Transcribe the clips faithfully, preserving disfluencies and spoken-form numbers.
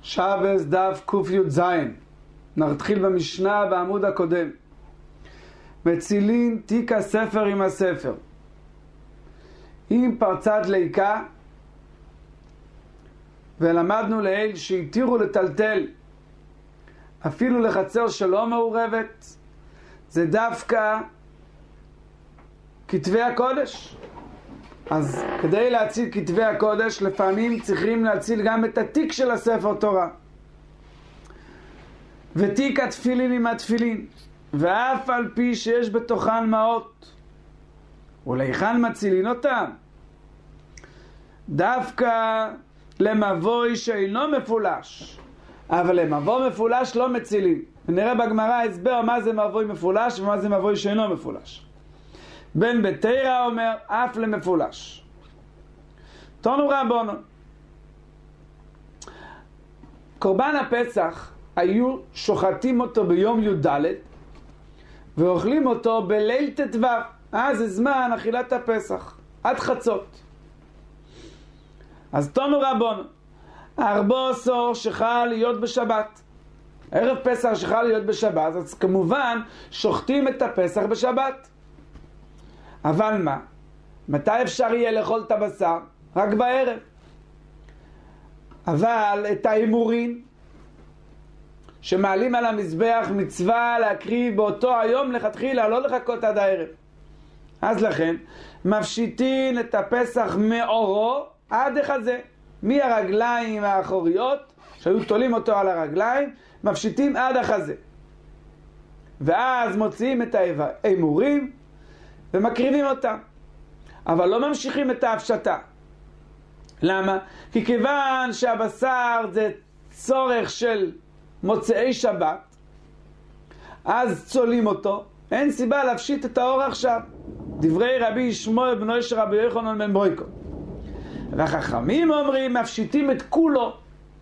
שבס דף ק"ז. נתחיל במשנה בעמוד הקודם. מצילין תיק הספר עם הספר. אם פרצת ליקה, ולמדנו לעיל שהתירו לטלטל אפילו לחצר שלא מעורבת, זה דווקא כתבי הקודש. אז כדי להציל כתבי הקודש, לפעמים צריכים להציל גם את התיק של הספר תורה. ותיק התפילין עם התפילין, ואף על פי שיש בתוכן מעות, ולהיכן מצילין אותם? דווקא למבוי שאינו מפולש, אבל למבוי מפולש לא מצילין. ונראה בגמרא הסבר מה זה מבוי מפולש ומה זה מבוי שאינו מפולש. בן בתרא אומר אף למפולש. תנו רבנו, קורבן הפסח היו שוחטים אותו ביום י"ד ואוכלים אותו בליל ט"ו. אז זה זמן אכילת הפסח עד חצות. אז תנו רבנו, ארבע עשור שחל להיות בשבת, ערב פסח שחל להיות בשבת, אז כמובן שוחטים את הפסח בשבת. אבל מה? מתי אפשר יהיה לאכול את הבשר? רק בערב. אבל את האימורים שמעלים על המזבח מצווה להקריב באותו היום לכתחילה, לא לחכות עד הערב. אז לכן מפשיטין את הפסח מאורו עד החזה, מהרגליים האחוריות שהיו תולים אותו על הרגליים, מפשיטים עד החזה, ואז מוציאים את האימורים ומקריבים אותם, אבל לא ממשיכים את ההפשטה. למה? כי כיוון שהבשר זה צורך של מוצאי שבת, אז צולים אותו, אין סיבה להפשיט את האור עכשיו. דברי רבי ישמעאל בנו של רבי יוחנן בן ברויקו. והחכמים אומרים מפשיטים את כולו.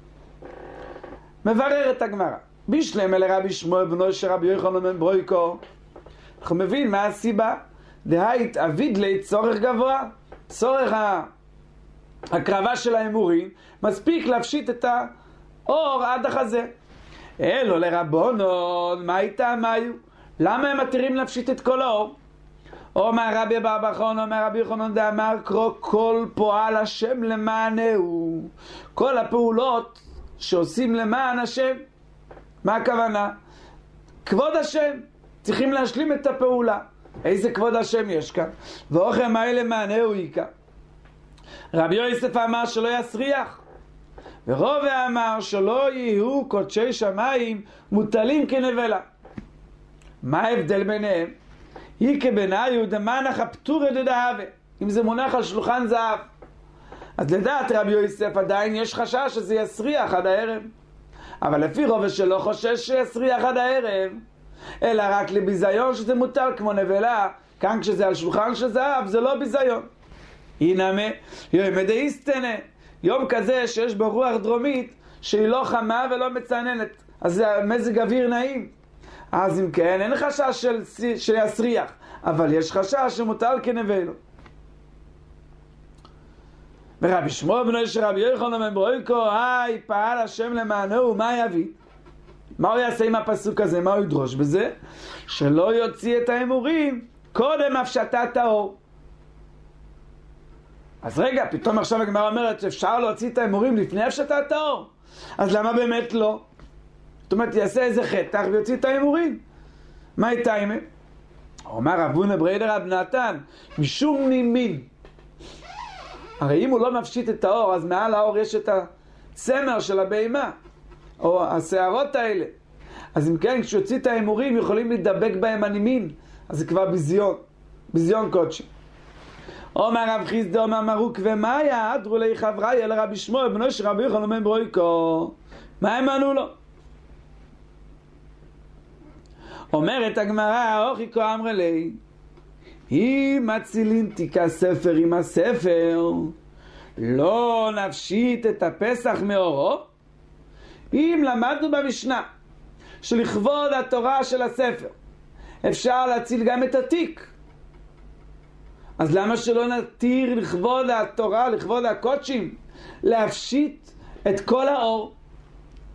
מברר את הגמרא בישלם אל רבי ישמעאל בנו של רבי יוחנן בן ברויקו. אנחנו מבין מה הסיבה. דהית אביד לי צורך גבוה, צורך הקרבה של האמורים, מספיק להפשיט את האור עד החזה. אלו לרבונון, מה איתם היו? למה הם מתירים להפשיט את כל האור? אומר רבי בר בחון, אומר רבי יוחנן דאמר קרוא כל פועל השם למענהו. כל הפעולות שעושים למען השם, מה הכוונה? כבוד השם, צריכים להשלים את הפעולה. איזה כבוד השם יש כאן? ואוכם האלה מענהו עיקר. רבי יוסף אמר שלא יסריח, ורובה אמר שלא יהיו קודשי שמיים מוטלים כנבלה. מה ההבדל ביניהם? היא כבניו דמנח הפטור דדהבה, אם זה מונח על שולחן זהב, אז לדעת רבי יוסף עדיין יש חשש שזה יסריח עד הערב, אבל לפי רובה שלא חושש שיסריח עד הערב, אלא רק לביזיון שזה מוטל כמו נבלה. כאן כשזה על שולחן של זהב זה לא ביזיון. הנה יום דאיסטנה, יום כזה שיש בו רוח דרומית שהיא לא חמה ולא מצננת, אז זה מזג אוויר נעים, אז אם כן אין חשש של, של יסריח, אבל יש חשש שמוטל כנבלה. ורבי שמעאל בנו של רבי יוחנן בן ברויקו, היי פעל השם למענו, מה יביא? מה הוא יעשה עם הפסוק הזה? מה הוא ידרוש בזה? שלא יוציא את האמורים קודם הפשטת האור. אז רגע, פתאום עכשיו הגמרא אומרת שאפשר להוציא את האמורים לפני הפשטת האור, אז למה באמת לא? זאת אומרת יעשה איזה חתך ויוציא את האמורים. מה איתה עם? אומר רב הונא בריידא רב נתן משום נימין. הרי אם הוא לא מפשיט את האור, אז מעל האור יש את הצמר של הבהמה או השערות האלה, אז אם כן כשיוציא את האמורים יכולים להידבק בהם הנימין, אז זה כבר ביזיון, ביזיון קודשי. אומר רב חיסדא אומר מרוק ומה יעדרו לי חברי אל רבי שמעאל בנו של רבי יוחנן בן ברויקו, מה הם ענו לו? אומרת הגמרא אוכי כה אמר לי, אם מצילין תיק הספר עם הספר, לא נפשיט את הפסח מאורו. אם למדנו במשנה שלכבוד התורה של הספר אפשר להציל גם את התיק, אז למה שלא נתיר לכבוד התורה, לכבוד הקודשים, להפשיט את כל האור?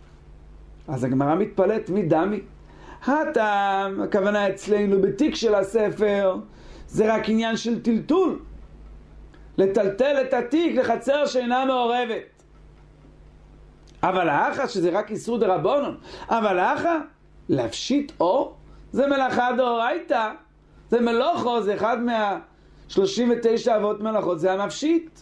אז הגמרא מתפלאת מדמי. הטעם, הכוונה אצלנו בתיק של הספר, זה רק עניין של טלטול. לטלטל את התיק לחצר שאינה מעורבת. אבל האחה, שזה רק איסור דרבנן, אבל האחה, להפשיט אור, זה מלאכה דאורייתא. זה מלוכו, זה אחד מה-שלושים ותשע אבות מלאכות, זה המפשיט.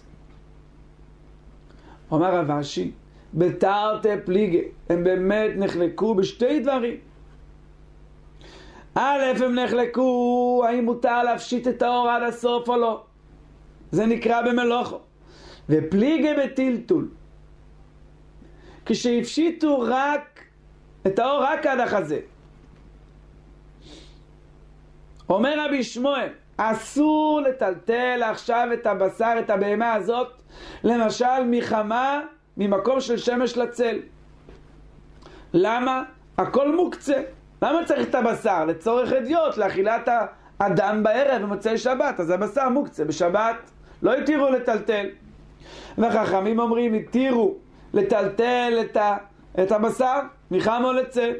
אומר רב אשי, בתרתי פליגי, הם באמת נחלקו בשתי דברים. א', הם נחלקו האם מותר להפשיט את האור עד הסוף או לא. זה נקרא במלוכו. ופליגי בטלטול. כשהפשיטו רק את האור רק עד החזה. אומר רבי שמואל, אסור לטלטל עכשיו את הבשר, את הבהמה הזאת, למשל מחמה, ממקום של שמש לצל. למה? הכל מוקצה. למה צריך את הבשר? לצורך אדיוט, לאכילת האדם בערב במוצאי שבת. אז הבשר מוקצה. בשבת לא התירו לטלטל. וחכמים אומרים, התירו לטלטל את, ה, את הבשר מחמה או לצל.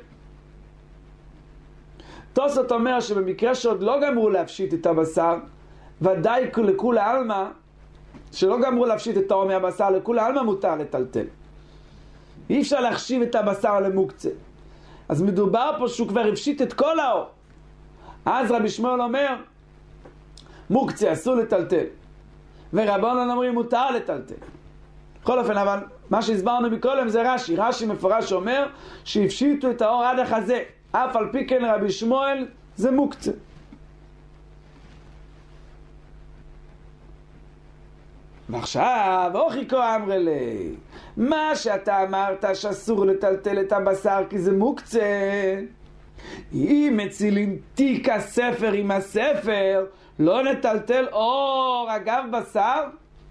תוספות אומר שבמקרה שעוד לא גמרו להפשיט את הבשר, ודאי לכולי עלמא, שלא גמרו להפשיט את האור מהבשר, לכולי עלמא מותר לטלטל. אי אפשר להחשיב את הבשר למוקצה. אז מדובר פה שהוא כבר הפשיט את כל האור. אז רבי שמואל אומר, מוקצה, אסור לטלטל. ורבנן אומרים, מותר לטלטל. בכל אופן, אבל מה שהסברנו מקודם זה רש"י. רש"י מפורש אומר שהפשיטו את האור עד החזה. אף על פי כן רבי שמואל זה מוקצה. ועכשיו, אוכיקו אמרי לי, מה שאתה אמרת שאסור לטלטל את הבשר כי זה מוקצה, אם מצילין תיק הספר עם הספר, לא נטלטל אור אגב בשר?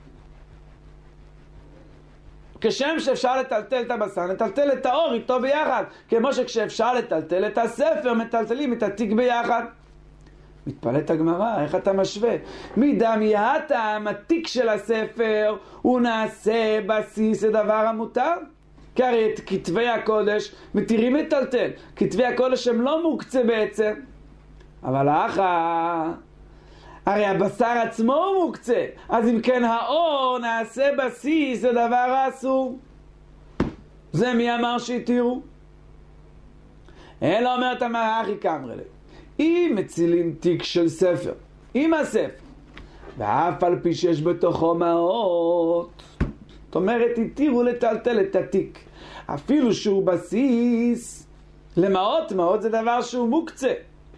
כשם שאפשר לטלטל את הבשר, נטלטל את האור איתו ביחד. כמו שכשאפשר לטלטל את הספר, מטלטלים את התיק ביחד. מתפלאת הגמרא, איך אתה משווה? מדמי הטעם, התיק של הספר, הוא נעשה בסיס לדבר המותר. כי הרי את כתבי הקודש מתירים לטלטל. כתבי הקודש הם לא מוקצה בעצם. אבל האחה, הרי הבשר עצמו הוא מוקצה. אז אם כן האור נעשה בסיס לדבר האסור. זה מי אמר שהתירו? אלא אומרת אמר אחי כאמרי לי. אם מצילים תיק של ספר, עם הספר, ואף על פי שיש בתוכו מעות, זאת אומרת, התירו לטלטל את התיק. אפילו שהוא בסיס למעות, מעות זה דבר שהוא מוקצה.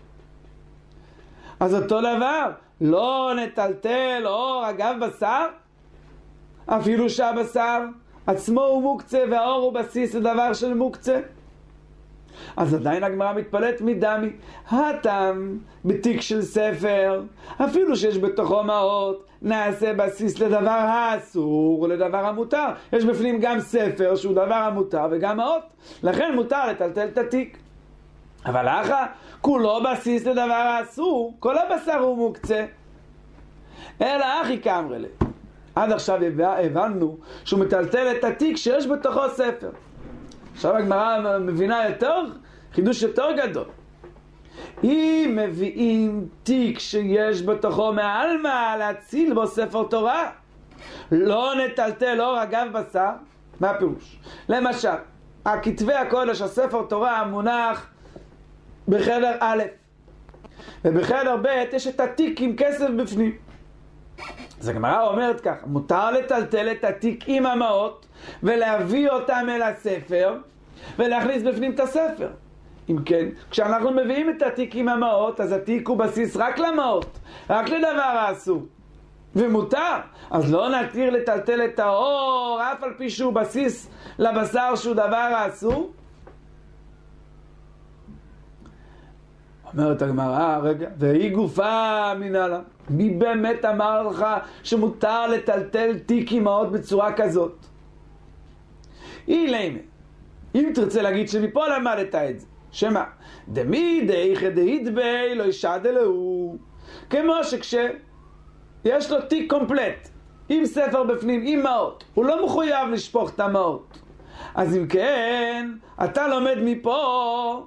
אז אותו דבר, לא נטלטל אור אגב בשר, אפילו שהבשר עצמו הוא מוקצה והאור הוא בסיס לדבר של מוקצה. אז עדיין הגמרא מתפלאת מדמי, הטעם בתיק של ספר, אפילו שיש בתוכו מעות, נעשה בסיס לדבר האסור ולדבר המותר. יש בפנים גם ספר שהוא דבר המותר וגם מעות, לכן מותר לטלטל את התיק. אבל אחא, כולו בסיס לדבר האסור, כל הבשר הוא מוקצה. אלא אחי כאמרי לי. עד עכשיו הבנו שהוא מטלטל את התיק שיש בתוכו ספר. עכשיו הגמרא מבינה יותר, חידוש יותר גדול. אם מביאים תיק שיש בתוכו מעלמא להציל בו ספר תורה, לא נטלטל אור אגב בשר. מה הפירוש? למשל, הכתבי הקודש, הספר תורה מונח בחדר א', ובחדר ב' יש את התיק עם כסף בפנים. אז הגמרא אומרת כך, מותר לטלטל את התיק עם המעות ולהביא אותם אל הספר ולהכניס בפנים את הספר. אם כן, כשאנחנו מביאים את התיק עם המעות, אז התיק הוא בסיס רק למעות, רק לדבר האסור, ומותר. אז לא נתיר לטלטל את האור אף על פי שהוא בסיס לבשר שהוא דבר האסור. אומרת הגמרא, רגע, והיא גופה מנהלה. מי באמת אמר לך שמותר לטלטל תיק עם מעות בצורה כזאת? היא לימה. אם תרצה להגיד שמפה למדת את זה, שמה? דמי דאיכא דהידבי לא ישד אלוהו. כמו שכשיש לו תיק קומפלט, עם ספר בפנים, עם מעות, הוא לא מחויב לשפוך את המעות. אז אם כן, אתה לומד מפה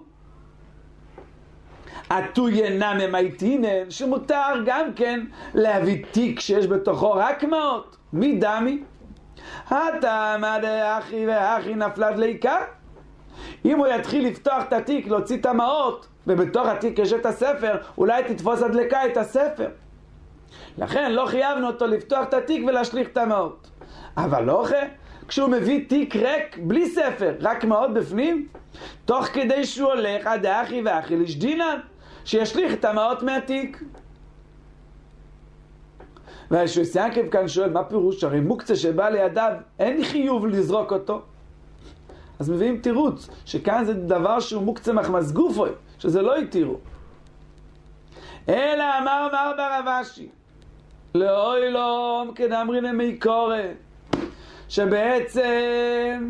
עטו ינם ממייטינן, שמותר גם כן להביא תיק שיש בתוכו רק מאות. מי דמי? התאמה דאחי ואחי נפלת ליקה. אם הוא יתחיל לפתוח את התיק, להוציא את המאות, ובתוך התיק יש את הספר, אולי תתפוס הדלקה את הספר. לכן לא חייבנו אותו לפתוח את התיק ולהשליך את המאות. אבל לא אחרי, כשהוא מביא תיק ריק, בלי ספר, רק מאות בפנים, תוך כדי שהוא הולך עד האחי ואחי לשדינן, שישליך את המאות מהתיק. והישוס יעקב כאן שואל, מה פירוש? הרי מוקצה שבא לידיו, אין חיוב לזרוק אותו. אז מביאים תירוץ, שכאן זה דבר שהוא מוקצה מחמס גופוי, שזה לא יתירו. אלא אמר אמר ברבשי, לאוי לום כדאמרין אמי קורא, שבעצם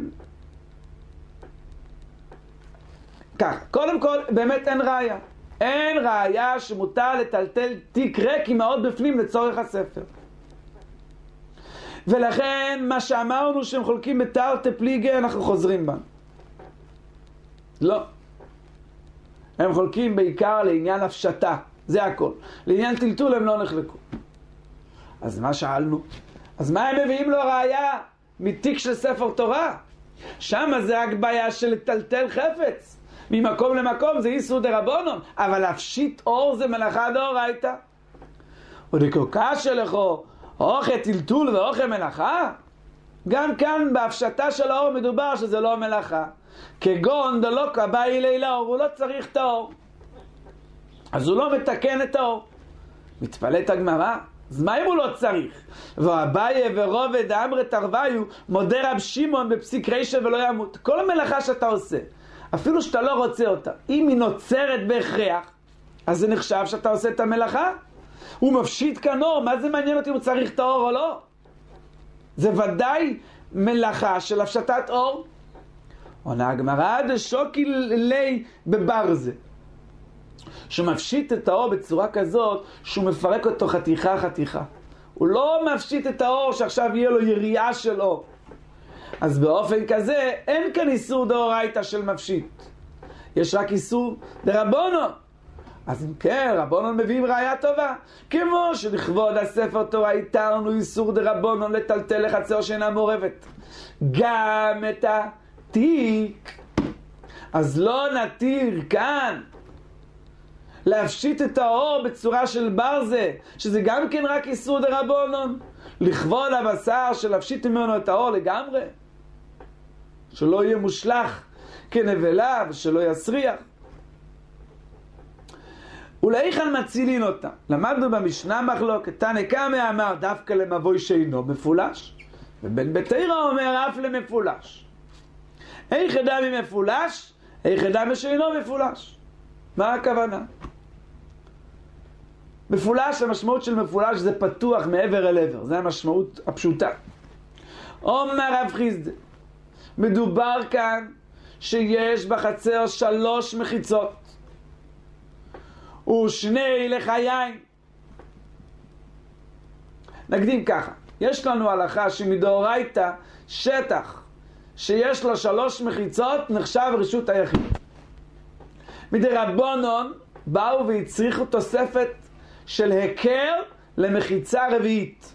כך, קודם כל באמת אין ראיה. אין ראיה שמותר לטלטל תיק ריק עם מאות בפנים לצורך הספר. ולכן מה שאמרנו שהם חולקים בתרתי פליגי, אנחנו חוזרים בה. לא. הם חולקים בעיקר לעניין הפשטה, זה הכל. לעניין טלטול הם לא נחלקו. אז מה שאלנו? אז מה הם מביאים לו ראיה מתיק של ספר תורה? שם זה רק בעיה של לטלטל חפץ. ממקום למקום זה איסור דרבנן, אבל להפשיט אור זה מלאכה דאורייתא. ודקוקה שלכו אוכל טלטול ואוכל מלאכה? גם כאן בהפשטה של האור מדובר שזה לא מלאכה. כגון דלוקה באי לילה אור, הוא לא צריך את האור. אז הוא לא מתקן את האור. מתפלאת הגמרא, אז מה אם הוא לא צריך? ואביי ורובד אמרי תרוויו מודה רב שמעון בפסיק רישא ולא ימות. כל המלאכה שאתה עושה, אפילו שאתה לא רוצה אותה, אם היא נוצרת בהכרח, אז זה נחשב שאתה עושה את המלאכה. הוא מפשיט כאן אור, מה זה מעניין אותי אם הוא צריך את האור או לא? זה ודאי מלאכה של הפשטת אור. עונה הגמרא דשוקי לי בברזה, שמפשיט את האור בצורה כזאת שהוא מפרק אותו חתיכה חתיכה. הוא לא מפשיט את האור שעכשיו יהיה לו יריעה של אור. אז באופן כזה אין כאן איסור דאורייתא של מפשיט, יש רק איסור דרבנן. אז אם כן, רבנן מביאים ראיה טובה, כמו שלכבוד הספר תורה התרנו איסור דרבנן לטלטל לחצר שאינה מעורבת גם את התיק. אז לא נתיר כאן להפשיט את האור בצורה של ברזה, שזה גם כן רק איסור דרבנן, לכבוד הבשר של להפשיט ממנו את האור לגמרי, שלא יהיה מושלך כנבלה ושלא יסריח. ולאיכן מצילין אותה. למדנו במשנה מחלוקת, תנא קמא אמר דווקא למבוי שאינו מפולש, ובן בתרא אומר אף למפולש. איך אדם מפולש, איך אדם שאינו מפולש. מה הכוונה? מפולש, המשמעות של מפולש זה פתוח מעבר אל עבר, זה המשמעות הפשוטה. אומר רב חיסדא, מדובר כאן שיש בחצר שלוש מחיצות ושני לחיים. נקדים ככה, יש לנו הלכה שמדאורייתא שטח שיש לו שלוש מחיצות נחשב רשות היחיד. מדרבנן באו והצריכו תוספת של היכר למחיצה רביעית.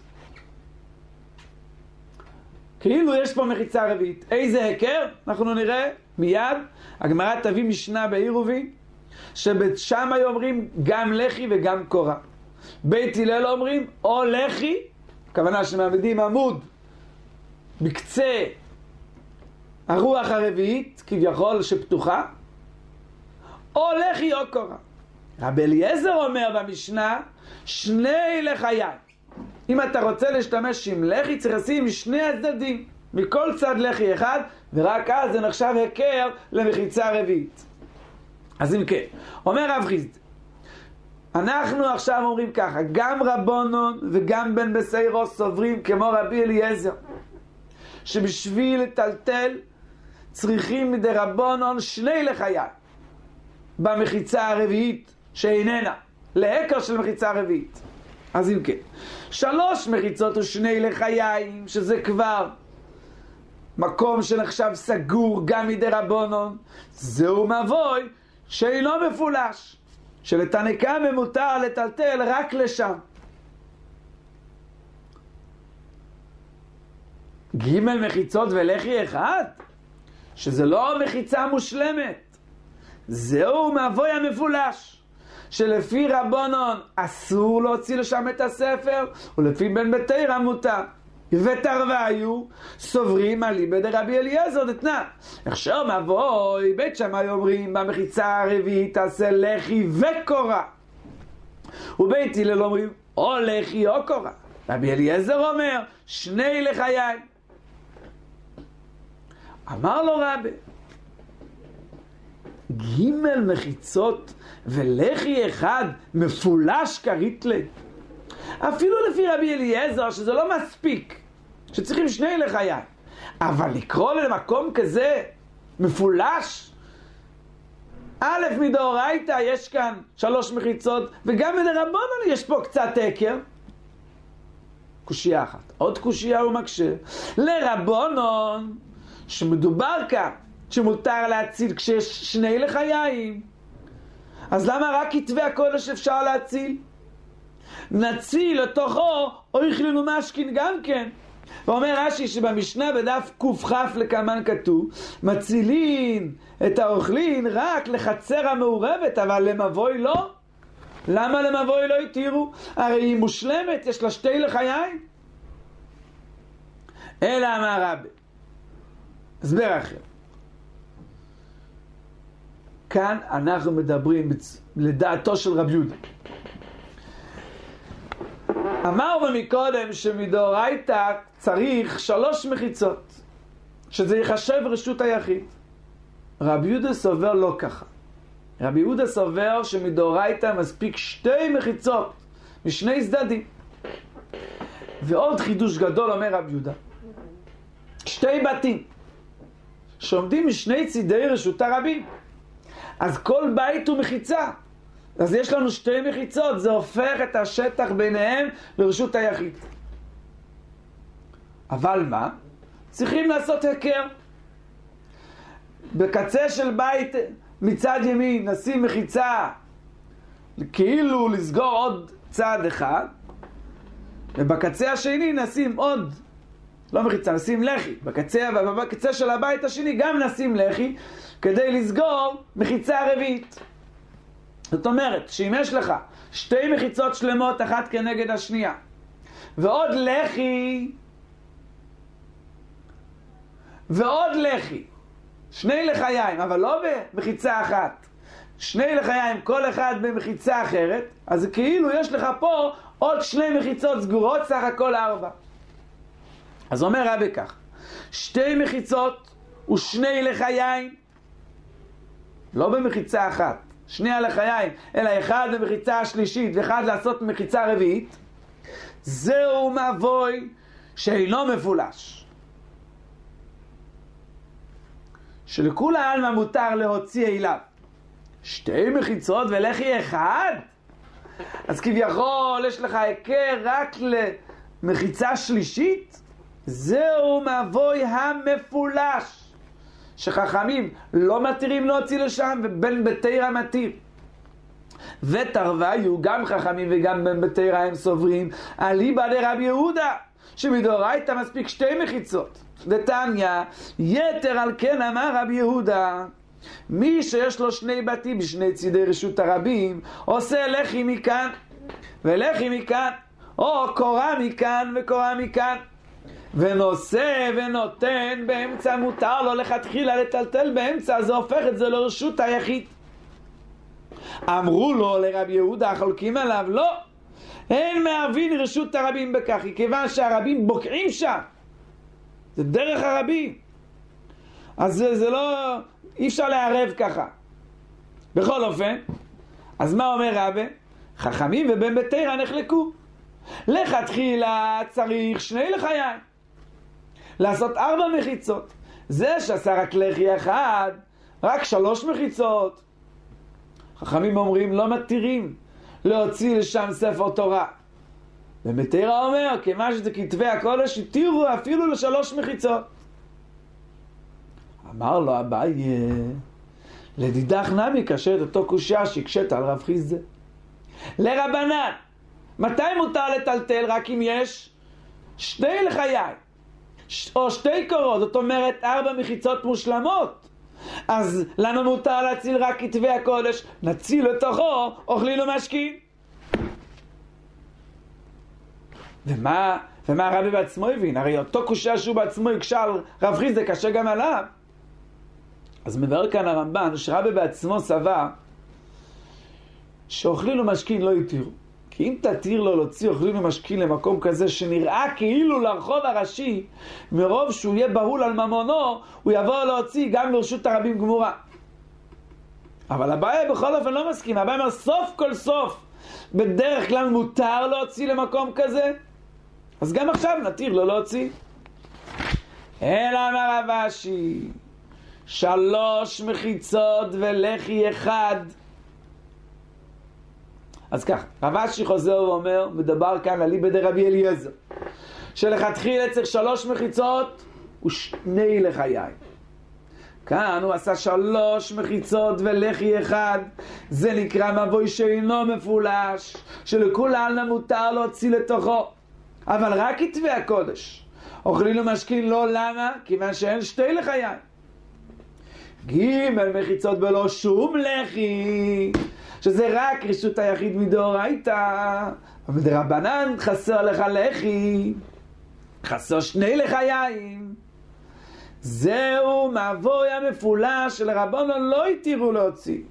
כאילו יש פה מחיצה רביעית. איזה היכר? אנחנו נראה מיד. הגמרא תביא משנה בעירובין, שבשם אומרים גם לחי וגם קורה. בית הלל אומרים או לחי, הכוונה שמעמידים עמוד בקצה הרוח הרביעית, כביכול שפתוחה, או לחי או קורה. רבי אליעזר אומר במשנה, שני לחיים. אם אתה רוצה להשתמש עם לחי, צריך לשים משני הצדדים, מכל צד לחי אחד, ורק אז זה נחשב היכר למחיצה רביעית. אז אם כן, אומר רב חיסדא, אנחנו עכשיו אומרים ככה, גם רבנן וגם בן בסיירו סוברים כמו רבי אליעזר, שבשביל לטלטל צריכים מדרבנן שני לחיים במחיצה הרביעית שאיננה, להיכר של מחיצה רביעית. אז אם כן, שלוש מחיצות ושני לחיים, שזה כבר מקום שנחשב סגור גם מדי רבונון, זהו מבוי שאינו מפולש, שלתנקה ממותר לטלטל רק לשם. ג' מחיצות ולחי אחד, שזה לא מחיצה מושלמת, זהו מבוי המפולש, שלפי רבונון אסור להוציא לשם את הספר, ולפי בן בתרא מותר. ותרוויו סוברים על ליבא דרבי אליעזר דתנן. עכשיו מבוי בית שמאי אומרים במחיצה הרביעית תעשה לחי וקורה, ובית הלל אומרים או לחי או קורה. רבי אליעזר אומר שני לחיים. אמר לו רבי, ג' מחיצות ולחי אחד מפולש קרית לי? אפילו לפי רבי אליעזר שזה לא מספיק, שצריכים שני לחיים, אבל לקרוא למקום כזה מפולש? א' מדאורייתא יש כאן שלוש מחיצות, וגם מדרבנן יש פה קצת עקר. קושייה אחת. עוד קושייה הוא מקשה. לרבנן שמדובר כאן שמותר להציל כשיש שני לחיים, אז למה רק כתבי הקודש אפשר להציל? נציל לתוכו אויכלין ומשכין גם כן. ואומר רש"י שבמשנה בדף קכ" לקמן כתוב מצילין את האוכלין רק לחצר המעורבת, אבל למבוי לא. למה למבוי לא התירו? הרי היא מושלמת, יש לה שתי לחיים. אלא אמר רבי, הסבר אחר, כאן אנחנו מדברים לדעתו של רבי יהודה. אמרנו מקודם שמדאורייתא צריך שלוש מחיצות, שזה יחשב רשות היחיד. רבי יהודה סובר לא ככה. רבי יהודה סובר שמדאורייתא מספיק שתי מחיצות משני צדדים. ועוד חידוש גדול אומר רבי יהודה, שתי בתים שעומדים משני צידי רשות הרבים, אז כל בית הוא מחיצה, אז יש לנו שתי מחיצות, זה הופך את השטח ביניהם לרשות היחיד. אבל מה? צריכים לעשות הכר. בקצה של בית מצד ימין נשים מחיצה כאילו לסגור עוד צד אחד, ובקצה השני נשים עוד, לא מחיצה, נשים לחי. בקצה, ובקצה של הבית השני גם נשים לחי כדי לסגור מחיצה רביעית. זאת אומרת, שאם יש לך שתי מחיצות שלמות אחת כנגד השנייה, ועוד לחי, ועוד לחי, שני לחיים, אבל לא במחיצה אחת, שני לחיים, כל אחד במחיצה אחרת, אז כאילו יש לך פה עוד שני מחיצות סגורות, סך הכל ארבע. אז אומר רבי כך, שתי מחיצות ושני לחיים, לא במחיצה אחת, שני הלחיים, אלא אחד במחיצה השלישית ואחד לעשות מחיצה רביעית, זהו מבוי שאינו מפולש, שלכולי עלמא מותר להוציא אליו שתי מחיצות ולחי אחד. אז כביכול יש לך הכר רק למחיצה שלישית, זהו מבוי המפולש, שחכמים לא מתירים להוציא לשם, ובן בתרא מתיר. ותרוויו, גם חכמים וגם בן בתרא הם סוברים על ליבא דרבי יהודה, שמדאורייתא מספיק שתי מחיצות. דתניא, יתר על כן אמר רבי יהודה, מי שיש לו שני בתים בשני צידי רשות הרבים, עושה לחי מכאן ולחי מכאן, או קורה מכאן וקורה מכאן, ונושא ונותן באמצע, מותר לו לכתחילה לטלטל באמצע, זה הופך את זה לרשות היחיד. אמרו לו לרבי יהודה, חולקים עליו, לא, אין מערבין רשות הרבים בכך, כיוון שהרבים בוקעים שם, זה דרך הרבים, אז זה, זה לא, אי אפשר לערב ככה. בכל אופן, אז מה אומר רבי? חכמים ובן בתרא נחלקו, לכתחילה צריך שני לחיים, לעשות ארבע מחיצות. זה שעשה רק לחי אחד, רק שלוש מחיצות. חכמים אומרים לא מתירים להוציא לשם ספר תורה. ובתרא אומר, כמה שזה כתבי הקודש, התירו אפילו לשלוש מחיצות. אמר לו אביי, לדידך נמי קשה את אותו קושיה שהקשת על רב חיסדא. לרבנן, מתי מותר לטלטל? רק אם יש שתי לחיים, או שתי קורות, זאת אומרת ארבע מחיצות מושלמות. אז למה מותר להציל רק כתבי הקודש? נציל לתוכו אוכלים ומשקים. ומה, ומה הרבי בעצמו הבין? הרי אותו קושיה שהוא בעצמו יקשה על רב חיסדא קשה גם עליו. אז מבאר כאן הרמב"ן שרבי בעצמו סבר שאוכלים ומשקים לא יתירו. כי אם תתיר לו להוציא אוכלים ומשקים למקום כזה שנראה כאילו לרחוב הראשי, מרוב שהוא יהיה בהול על ממונו, הוא יבוא להוציא גם לרשות הרבים גמורה. אבל אביי בכל אופן לא מסכים. אביי אומר סוף כל סוף בדרך כלל מותר להוציא למקום כזה, אז גם עכשיו נתיר לו להוציא. אלא אמר רב אשי, שלוש מחיצות ולחי אחד. אז כך, רב אשי חוזר ואומר, מדבר כאן על איבא דרבי אליעזר, שלכתחילה צריך שלוש מחיצות ושני לחיים. כאן הוא עשה שלוש מחיצות ולחי אחד. זה נקרא מבוי שאינו מפולש, שלכולן מותר להוציא לתוכו, אבל רק כתבי הקודש אוכלים ומשקים לא. למה? כיוון שאין שתי לחיים. ג' מחיצות בלא שום לחי, שזה רק רשות היחיד מדאורייתא, ובדרבנן חסר לך לחי, חסר שני לחיים. זהו מבוי המפולש שלרבנן לא התירו להוציא,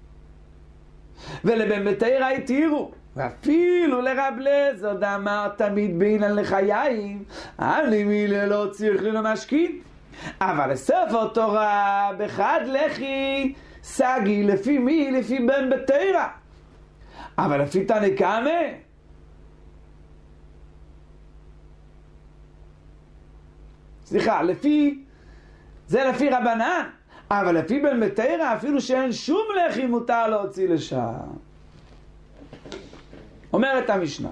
ולבן בתרא התירו. ואפילו לרב אליעזר דאמר תמיד בעניין לחיים, אני מילה להוציא אוכלים ומשקים. אבל לספר תורה בחד לחי סגי, לפי מי? לפי בן בתרא. אבל לפי תנא קמא סליחה, לפי זה לפי רבנן, אבל לפי בן בתרא אפילו שאין שום לחי מותר להוציא לשם. אומרת המשנה,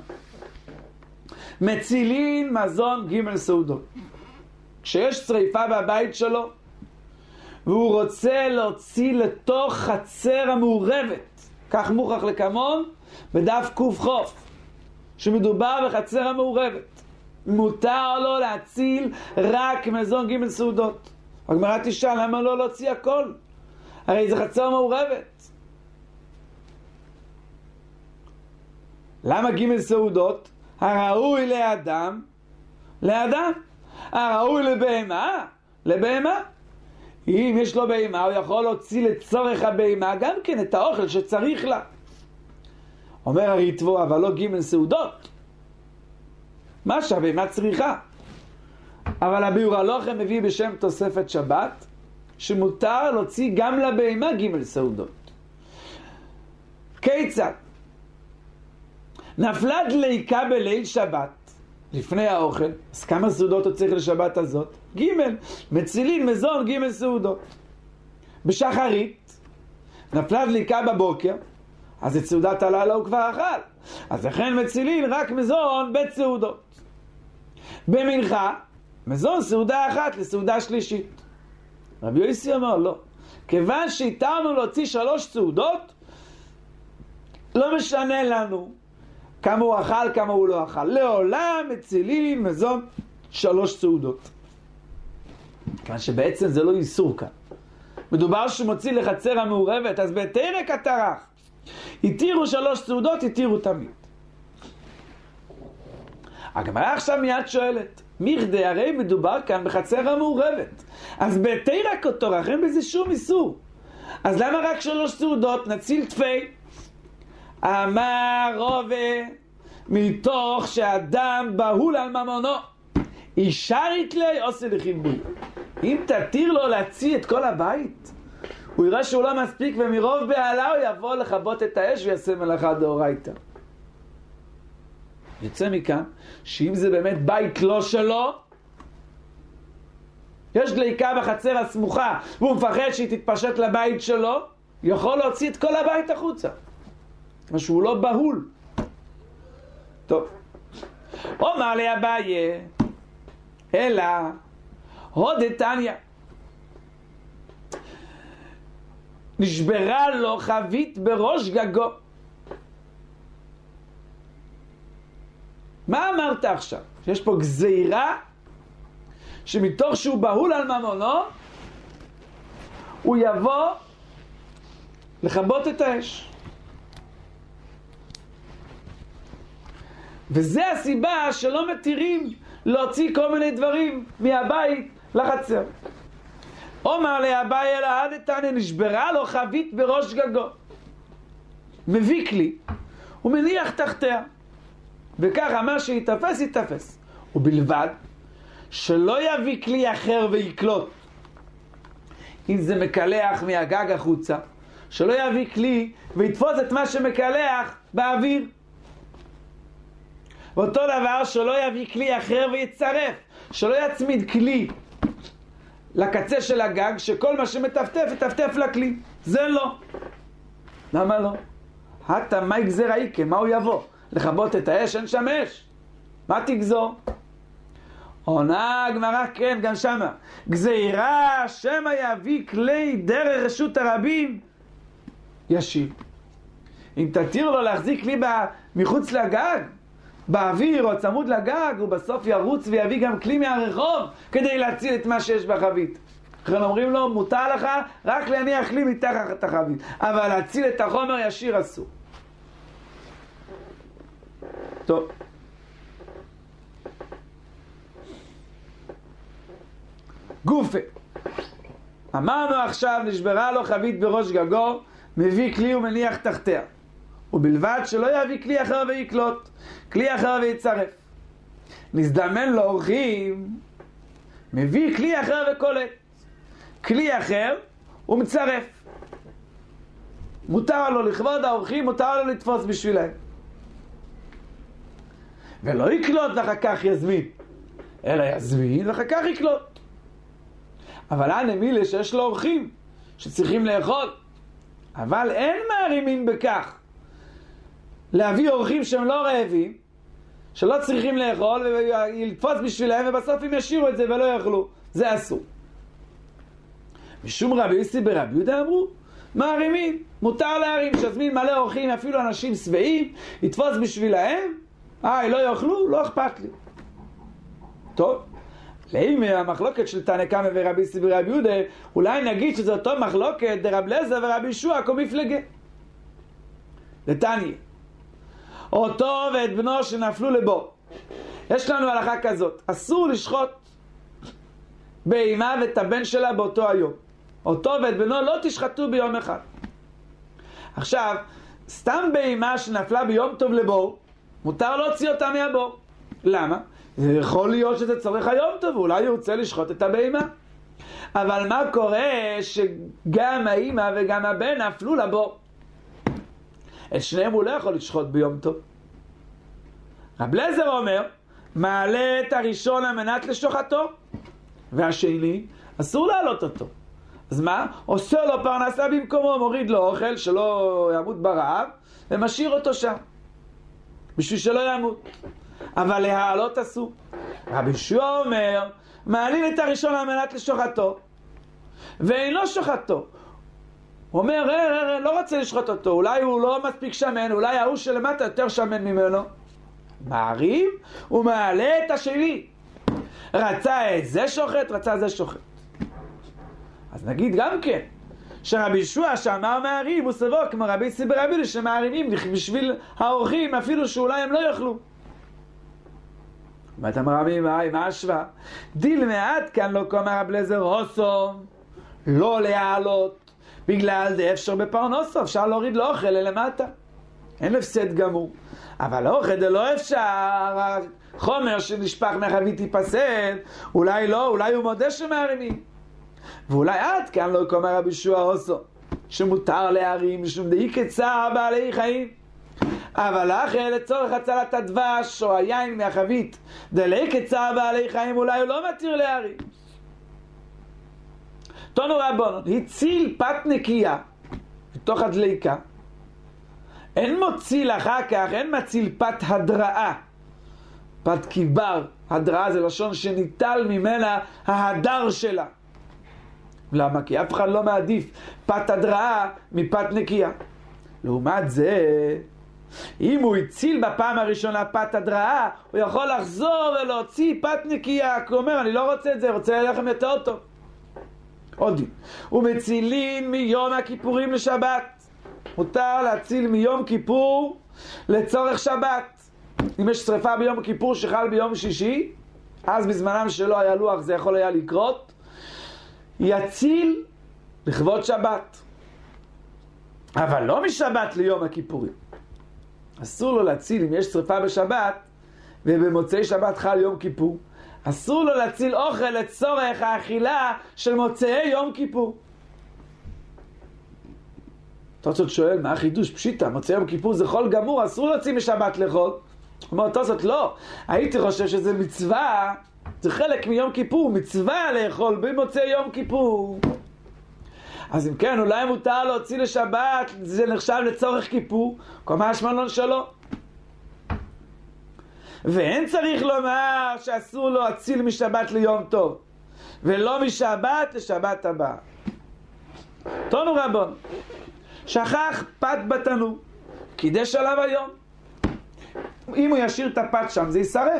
מצילין מזון ג' סעודות. כשיש שריפה בבית שלו והוא רוצה להוציא לתוך חצר המעורבת, כך מוכח לקמון בדף קוף חוף, שמדובר בחצר המעורבת, מותר לו להציל רק מזון ג' סעודות. הגמרא תשאל, למה לא להוציא הכל? הרי זה חצר מעורבת. למה ג' סעודות? הראוי לאדם, לאדם. הראוי לבהמה, לבהמה. אם יש לו בהמה, הוא יכול להוציא לצורך הבהמה גם כן את האוכל שצריך לה. אומר הריטב"א, אבל לא ג' סעודות, מה שהבהמה צריכה. אבל הביאור הלוחם מביא בשם תוספת שבת שמותר להוציא גם לבהמה ג' סעודות. כיצד? נפלה דליקה בליל שבת לפני האוכל, אז כמה סעודות הוא צריך לשבת הזאת? ג' מצילין מזון ג' סעודות. בשחרית נפלה דליקה בבוקר, אז את סעודת הלילה הוא כבר אכל, אז לכן מצילין רק מזון בית סעודות. במנחה מזון סעודה אחת לסעודה שלישית. רבי יוסי אמר לא, כיוון שהתרנו להוציא שלוש סעודות, לא משנה לנו כמה הוא אכל, כמה הוא לא אכל. לעולם מצילין מזון שלוש סעודות. כיוון שבעצם זה לא איסור כאן. מדובר שמוציא לחצר המעורבת, אז בתרא כטרח. התירו שלוש סעודות, התירו תמיד. הגמרא עכשיו מיד שואלת, מיכדי, הרי מדובר כאן בחצר המעורבת. אז בתרא כטרח אין בזה שום איסור. אז למה רק שלוש סעודות? נציל תפי. אמר רובה, מתוך שאדם בהול על ממונו, אישרית לי עושה לחיבוי. אם תתיר לו להציא את כל הבית, הוא יראה שהוא לא מספיק, ומרוב בעלה הוא יבוא לכבות את האש ויעשה מלאכה דאורייתא. יוצא מכאן שאם זה באמת בית לא שלו, יש דליקה בחצר הסמוכה והוא מפחד שהיא תתפשט לבית שלו, יכול להוציא את כל הבית החוצה, משהו לא בהול. טוב, אומר לי אביי, אלא הודתניא, נשברה לו חבית בראש גגו. מה אמרת עכשיו? שיש פה גזירה שמתוך שהוא בהול על ממונו הוא יבוא לכבות את האש. וזה הסיבה שלא מתירים להוציא כל מיני דברים מהבית לחצר. אומר לאביי אלא הדתניא, נשברה לו חבית בראש גגו. מביא כלי ומניח תחתיה, וככה מה שיתפס יתפס, ובלבד שלא יביא כלי אחר ויקלוט. אם זה מקלח מהגג החוצה, שלא יביא כלי ויתפוס את מה שמקלח באוויר. ואותו דבר שלא יביא כלי אחר ויצרף, שלא יצמיד כלי לקצה של הגג, שכל מה שמטפטף יטפטף לכלי. זה לא. למה לא? הטה מה יגזר איקה? מה הוא יבוא? לכבות את האש? אין שם אש. מה תגזור? עונה הגמרא, כן, גם שמה. גזירה שמא יביא כלי דרך רשות הרבים ישיב. אם תתיר לו להחזיק כלי מחוץ לגג, באוויר או צמוד לגג, הוא בסוף ירוץ ויביא גם כלי מהרחוב כדי להציל את מה שיש בחבית. לכן אומרים לו, מותר לך רק להניח כלי מתחת החבית, אבל להציל את החומר ישיר אסור. טוב. גופה. אמרנו עכשיו, נשברה לו חבית בראש גגו, מביא כלי ומניח תחתיה. ובלבד שלא יביא כלי אחר ויקלוט, כלי אחר ויצרף. נזדמן לו אורחים, מביא כלי אחר וקולט. כלי אחר ומצרף. מותר לו לכבוד האורחים, מותר לו לתפוס בשבילהם. ולא יקלוט ואחר כך יזמין, אלא יזמין ואחר כך יקלוט. אבל אין מילה שיש לו אורחים שצריכים לאכול, אבל אין מערימים בכך להביא אורחים שהם לא רעבים, שלא צריכים לאכול, ולתפוס בשבילהם, ובסוף הם ישירו את זה ולא יאכלו. זה אסור. משום רבי יוסי ברבי יהודה אמרו, מערימים, מותר להרים, שזמין מלא אורחים, אפילו אנשים שבעים, יתפוס בשבילהם, אה, לא יאכלו, לא אכפת לי. טוב, לאם המחלוקת של תנא קמא ורבי יוסי ברבי יהודה, אולי נגיד שזה אותו מחלוקת דרב אליעזר ורבי ישוע כמפלגה. לתניא, אותו ואת בנו שנפלו לבור. יש לנו הלכה כזאת, אסור לשחוט בהמה ואת הבן שלה באותו היום. אותו ואת בנו לא תשחטו ביום אחד. עכשיו, סתם בהמה שנפלה ביום טוב לבור, מותר להוציא אותה מהבור. למה? זה יכול להיות שזה צורך היום טוב, אולי הוא רוצה לשחוט את הבהמה. אבל מה קורה שגם האמא וגם הבן נפלו לבור? את שניהם הוא לא יכול לשחוט ביום טוב. רב אליעזר אומר, מעלה את הראשון על מנת לשוחטו, והשני אסור להעלות אותו. אז מה? עושה לו פרנסה במקומו, מוריד לו אוכל שלא ימות ברעב, ומשאיר אותו שם, בשביל שלא ימות. אבל להעלות אסור. רבי ישוע אומר, מעלים את הראשון על מנת לשוחטו, ואינו שוחטו. הוא אומר, ראה, ראה, ראה, לא רוצה לשחוט אותו, אולי הוא לא מספיק שמן, אולי ההוא שלמטה יותר שמן ממנו. מערים ומעלה את השני. רצה את זה שוחט, רצה זה שוחט. אז נגיד גם כן, שרבי ישוע שאמר מערים, הוא סבור כמו רבי יוסי ברבי יהודה שמערימים בשביל האורחים, אפילו שאולי הם לא יאכלו. ואתה מרבים, מה השוואה? דיל מעט כאן לא קומר רב אליעזר הוסו, לא להעלות. בגלל זה אפשר בפרנסו, אפשר להוריד לו אוכל למטה. אין הפסד גמור. אבל האוכל זה לא אפשר, החומר שנשפך מהחבית ייפסד, אולי לא, אולי הוא מודה שמערימים. ואולי עד כאן לא קומר רבי ישוע הוסו, שמותר להרים משום דאי כצער בעלי חיים. אבל אחרי לצורך הצלת הדבש או היין מהחבית, דאי כצער בעלי חיים, אולי הוא לא מתיר להרים. תונו רבונון, הציל פת נקייה בתוך הדליקה, אין מוציל אחר כך, אין מציל פת הדראה, פת קיבר. הדראה זה לשון שניטל ממנה ההדר שלה. למה? כי אף אחד לא מעדיף פת הדרעה מפת נקייה. לעומת זה, אם הוא הציל בפעם הראשונה פת הדרעה, הוא יכול לחזור ולהוציא פת נקייה, כי הוא אומר, אני לא רוצה את זה, רוצה ללכם יותר טוב. עוד דין, ומצילים מיום הכיפורים לשבת. מותר להציל מיום כיפור לצורך שבת. אם יש שריפה ביום כיפור שחל ביום שישי, אז בזמנם שלא היה לוח זה יכול היה לקרות, יציל לכבוד שבת. אבל לא משבת ליום הכיפורים. אסור לו להציל אם יש שריפה בשבת ובמוצאי שבת חל יום כיפור. אסור לו להציל אוכל לצורך האכילה של מוצאי יום כיפור. תוספות שואל, מה החידוש? פשיטה, מוצאי יום כיפור זה חול גמור, אסור להוציא משבת לאכול. אומר תוספות, לא, הייתי חושב שזה מצווה, זה חלק מיום כיפור, מצווה לאכול במוצאי יום כיפור. אז אם כן, אולי מותר להוציא לשבת, זה נחשב לצורך כיפור, כמה השמנון שלו. ואין צריך לומר שאסור לו להציל משבת ליום טוב, ולא משבת לשבת הבאה. תונו רבון, שכח פת בתנור, קידש עליו היום. אם הוא ישאיר את הפת שם, זה יישרף.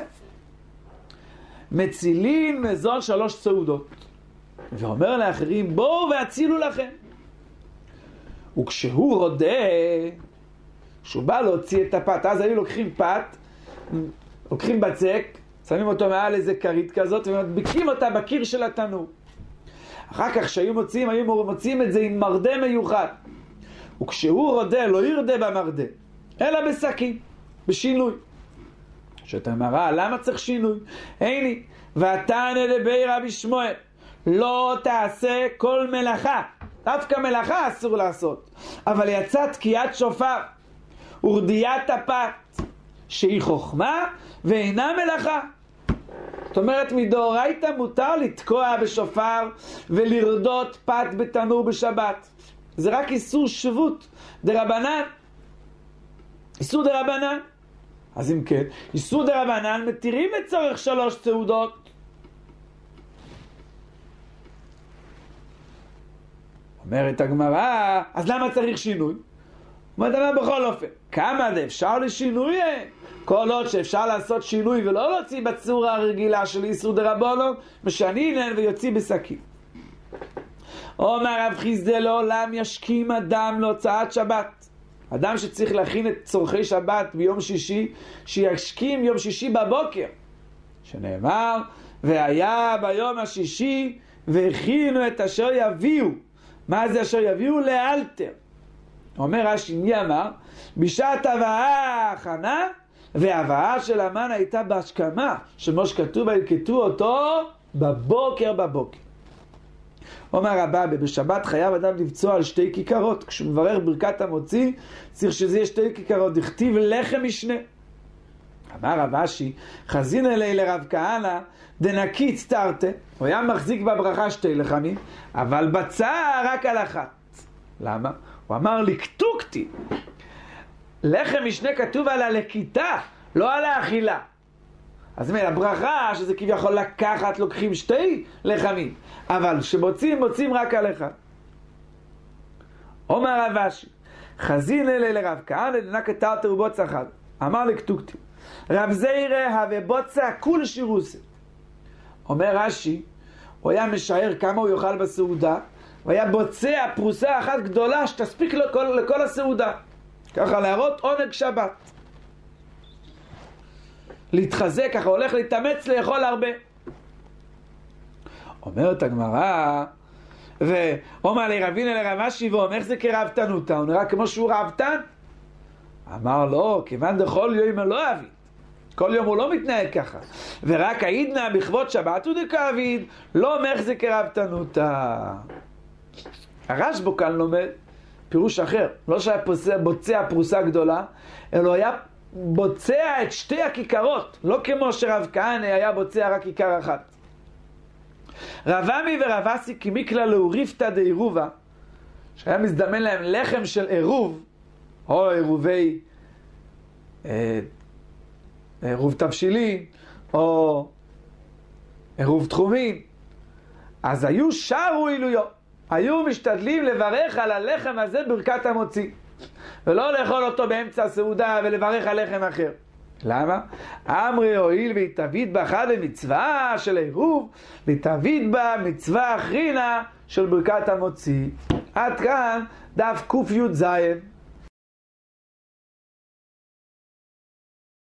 מצילים מזון שלוש סעודות. ואומר לאחרים, בואו והצילו לכם. וכשהוא רודה, כשהוא בא להוציא את הפת, אז היו לוקחים פת, לוקחים בצק, שמים אותו מעל איזה כרית כזאת, ומדביקים אותה בקיר של התנור. אחר כך שהיו מוציאים, היו מוציאים את זה עם מרדה מיוחד. וכשהוא רודה, לא ירדה במרדה, אלא בסכין, בשינוי. שאתה מראה, למה צריך שינוי? הנה, ותענה לבי רבי שמואל, לא תעשה כל מלאכה. דווקא מלאכה אסור לעשות. אבל יצא תקיעת שופר ורדיית הפת, שהיא חוכמה ואינה מלאכה. זאת אומרת, מדאורייתא מותר לתקוע בשופר ולרדות פת בתנור בשבת. זה רק איסור שבות דרבנן. איסור דרבנן. אז אם כן, איסור דרבנן מתירים לצורך שלוש סעודות. אומרת הגמרא, אז למה צריך שינוי? אומרת הגמרא בכל אופן, כמה זה אפשר לשינוי? כל עוד שאפשר לעשות שינוי ולא להוציא בצורה הרגילה של איסור דרבנן, משנינן ויוציא בשקית. אומר רב חיסדא, לעולם ישכים אדם להוצאת שבת. אדם שצריך להכין את צורכי שבת ביום שישי, שישכים יום שישי בבוקר. שנאמר, והיה ביום השישי והכינו את אשר יביאו. מה זה אשר יביאו? לאלתר. אומר רש"י, מי אמר? בשעת הבאה הכנה, והבאה של המן הייתה בהשכמה, שמו שכתוב וילקטו אותו בבוקר בבוקר. אומר רבא, בשבת חייב אדם לבצוע על שתי כיכרות. כשהוא מברך ברכת המוציא, צריך שזה יהיה שתי כיכרות. דכתיב לחם משנה. אמר רב אשי, חזין אלי לרב כהנא, דנקיץ תרתי. הוא היה מחזיק בברכה שתי לחמים, אבל בצע רק על אחת. למה? הוא אמר לקטוקתי. לחם משנה כתוב על הלקיטה, לא על האכילה. אז מה, הברכה שזה כביכול לקחת, לוקחים שתי לחמים, אבל שמוצאים, מוצאים רק על אחד. אומר רב אשי, חזין אלי לרב כהנא, דנקיץ תרתי ובוצע אחד. אמר לקטוקתי. רב זיירא הווה בוצע כול שירוסי. אומר רש"י, הוא היה משער כמה הוא יאכל בסעודה, הוא היה בוצע פרוסה אחת גדולה שתספיק לכל, לכל הסעודה. ככה להראות עונג שבת. להתחזק, ככה הולך להתאמץ לאכול הרבה. אומרת הגמרא, ואומר לי רבינה לרב אשי ואומר, איך זה כרבתנותא? הוא נראה כמו שהוא רבתן? אמר לו, כיוון דכל יום לא אביד. כל יום הוא לא מתנהג ככה. ורק העידנא בכבוד שבת הוא דקאביד, לא אומר זה כרבתנותא. הרשב"א כאן לומד פירוש אחר. לא שהיה פוסע, בוצע פרוסה גדולה, אלא היה בוצע את שתי הכיכרות. לא כמו שרב כהנא היה בוצע רק כיכר אחת. רב עמי ורב אסי כמיקלא לאוריפתא דעירובה, שהיה מזדמן להם לחם של עירוב, או עירובי אה, עירוב תבשילים, או עירוב תחומים, אז היו שרו עילויו. היו משתדלים לברך על הלחם הזה ברכת המוציא, ולא לאכול אותו באמצע הסעודה ולברך על לחם אחר. למה? אמרי הואיל והתאבית בה אחד במצווה של עירוב, והתאבית בה מצווה אחרינה של ברכת המוציא. עד כאן דף קוף י' זין.